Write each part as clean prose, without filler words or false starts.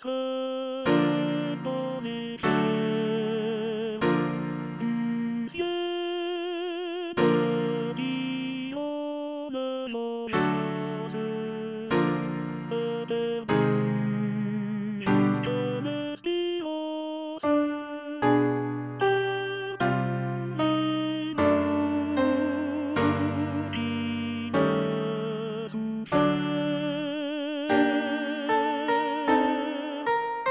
dans les airs du ciel papillonne l'engeance perdue jusqu'à l'espérance. Les mots qui ne souffrent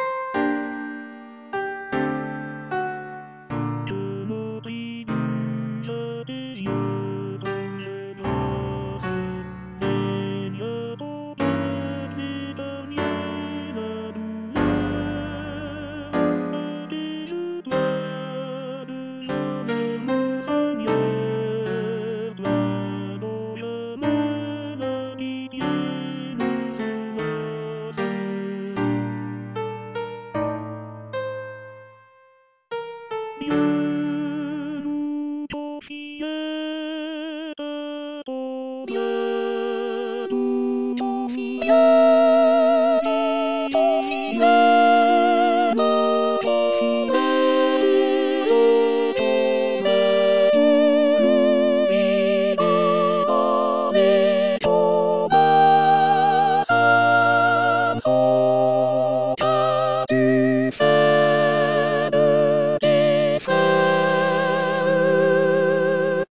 que nos tribus des yeux comme les glaces, baignent au bleu d'épargner la douleur des étoiles de jamais monseigneur, toi dont jamais la pitié nous enlace. Dieu nous confiait ton bien, nous confiait, nous confiait ton bien, toujours vivant dans les combats. Samson, qu'as-tu fait de tes frères?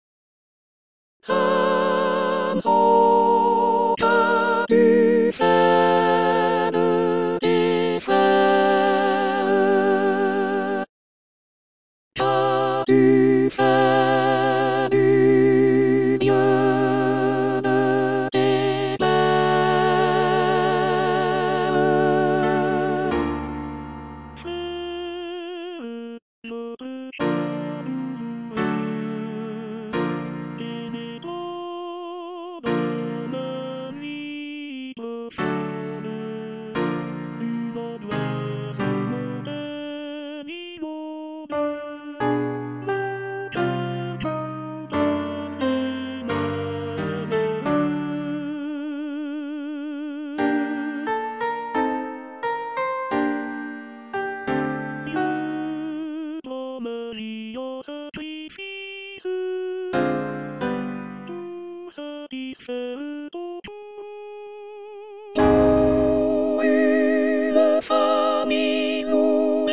Samson, qu'as-tu fait de tes frères? Qu'as-tu fait du mieux de tes pères? Frère, notre chant douloureux pénétrant dans ma nuit profonde, une angoisse mondaine immonde, mon cœur condamné malheureux. Dieu prend ma vie en sacrifice, pour satisfaire ton tour. Une famille nous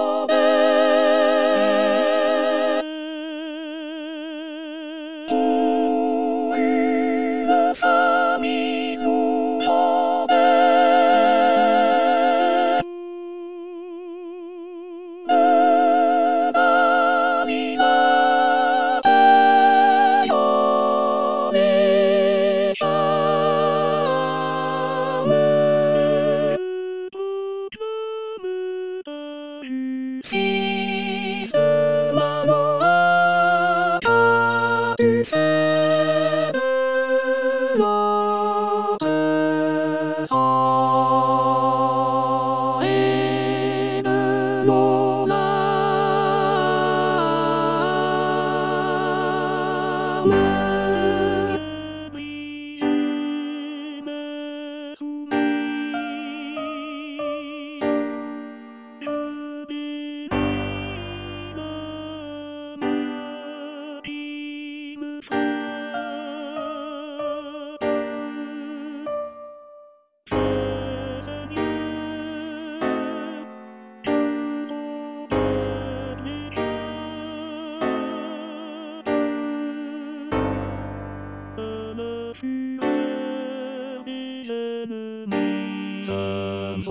enverse, une famille nous enverse. Fils de maman, qu'as-tu fait de notre sang et de nos larmes? Brisé mais soumis, je bénis la main qui me frappe. Fais, Seigneur, que ton peuple échappe à la fureur des ennemis.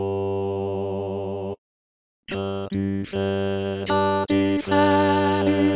Samson, qu'as-tu fait à tes frères?